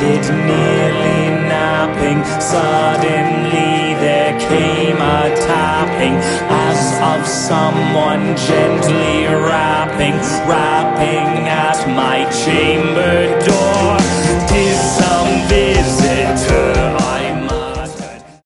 bed nearly napping. Suddenly there came a tapping, as of someone gently rapping at my chamber